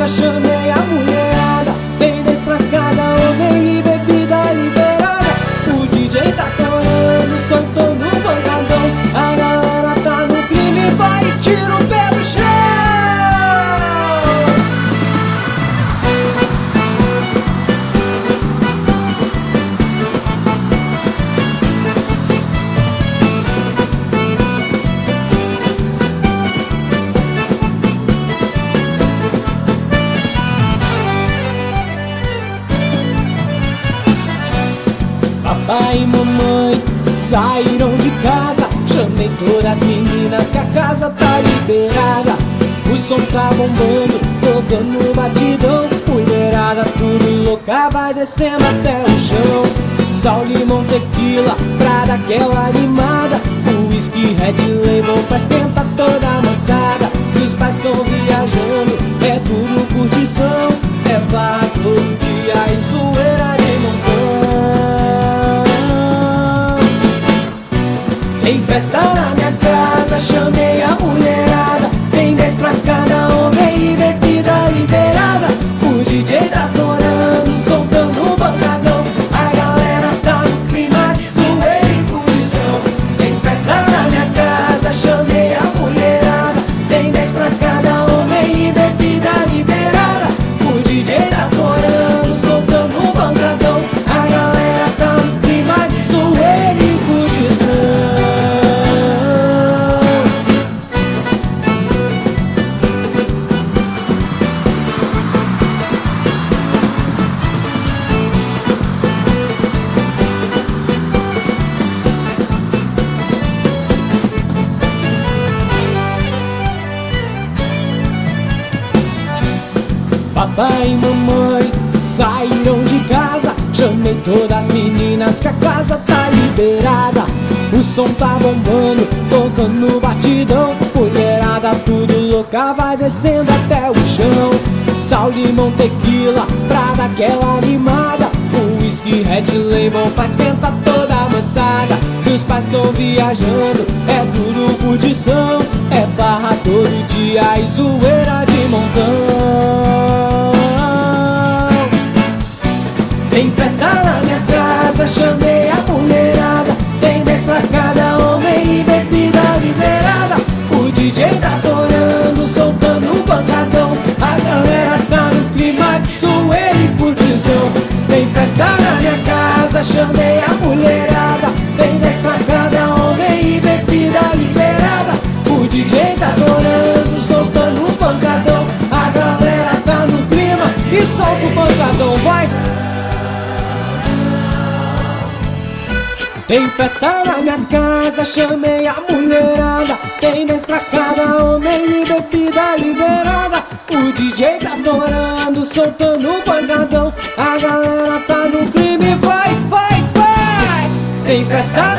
chamei a mulherada. Tem 10 pra cada homem e bebida liberada. O DJ tá torando, soltou no pancadão. A galera tá no crime, vai e tira o pé do chão. Papai e mamãe saíram de casa. Chamei todas as meninas que a casa tá liberada. O som tá bombando, tocando batidão. Mulherada tudo louca, vai descendo até o chão. Sal, limão, tequila, pra dar aquela animada. O whisky, Red Label pra esquentar toda a moçada. Se os pais tão viajando, é tudo curtição. É farra todo dia e zoeira de montão. Tem festa na minha casa, chamei a mulherada. Tem 10 pra cada homem e bebida liberada. O DJ tá florando, soltando o bancadão. A galera tá no clima de zoeira e curtição. Tem festa na minha casa, chamei a mulherada. Tem 10 pra cada homem e bebida liberada. O DJ tá florando, soltando o bancadão. A galera tá no clima de zoeira e curtição. Papai e mamãe saíram de casa. Chamei todas as meninas que a casa tá liberada. O som tá bombando, tocando batidão. Mulherada tudo louca, vai descendo até o chão. Sal, limão, tequila, pra dar aquela animada. O whisky, Red Label pra esquentar toda a moçada. Se os pais tão viajando, é tudo curtição. É farra todo dia e zoeira de montão. Tem festa na minha casa, chamei a mulherada. Tem 10 pra cada homem e bebida liberada. O DJ tá torando, soltando o bancadão. A galera tá no clima de zoeira e curtição. Tem festa na minha casa, chamei a mulherada. Tem 10 pra cada homem e bebida liberada. O DJ tá torando, soltando o bancadão. A galera tá no clima e solta o bancadão, vai! Tem festa na minha casa, chamei a mulherada. Tem 10 pra cada homem e bebida liberada. O DJ tá torando, soltando o pancadão. A galera tá no crime, vai, vai, vai! Tem festa